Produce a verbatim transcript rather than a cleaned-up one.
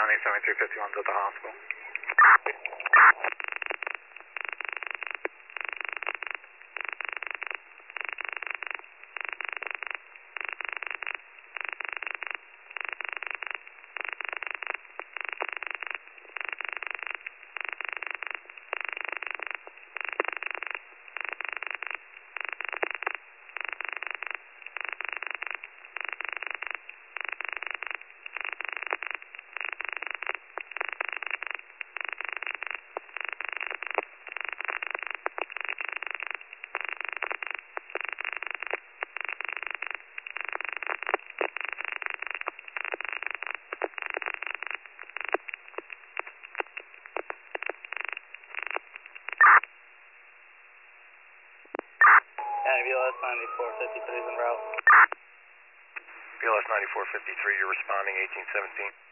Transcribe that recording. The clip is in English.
responding seventy-three fifty-one's at the hospital. B L S ninety-four fifty-three is en route. B L S ninety-four fifty-three, you're responding eighteen seventeen.